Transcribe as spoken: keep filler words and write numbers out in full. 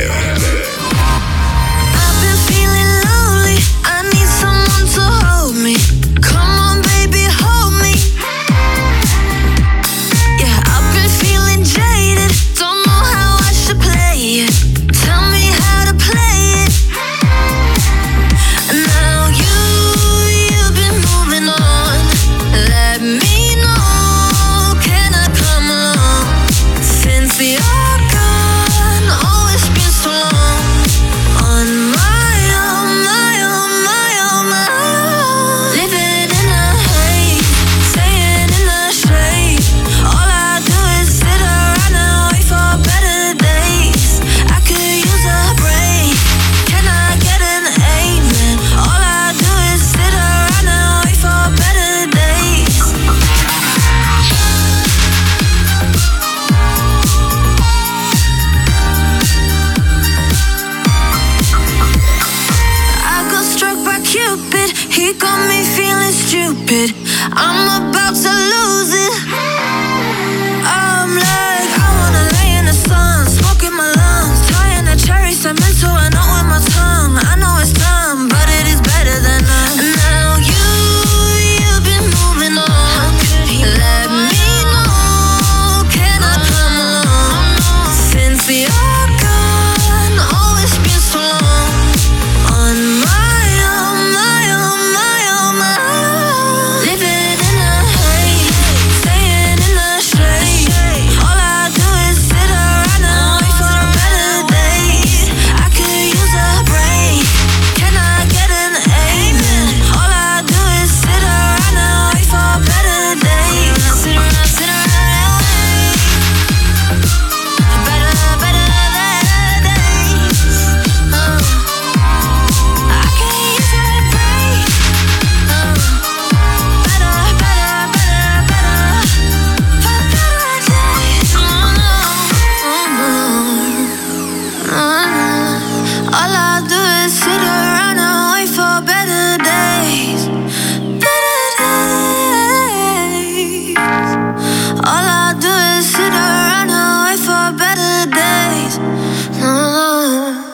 I've been feeling lonely, I need someone to hold me. Come on baby, hold me. Yeah, I've been feeling jaded, don't know how I should play it. Tell me how to play it. And now you, you've been moving on. Let me know, can I come along? Since you're gone, oh it's been so long. On my own, my own, my own, my own. Living in a haze, staying in the shade. All I do is sit around and wait for better days. I could use a break, can I get an amen? All I do is sit around and wait for better days. I got struck by Cupid, he got me feeling stupid. I'm about to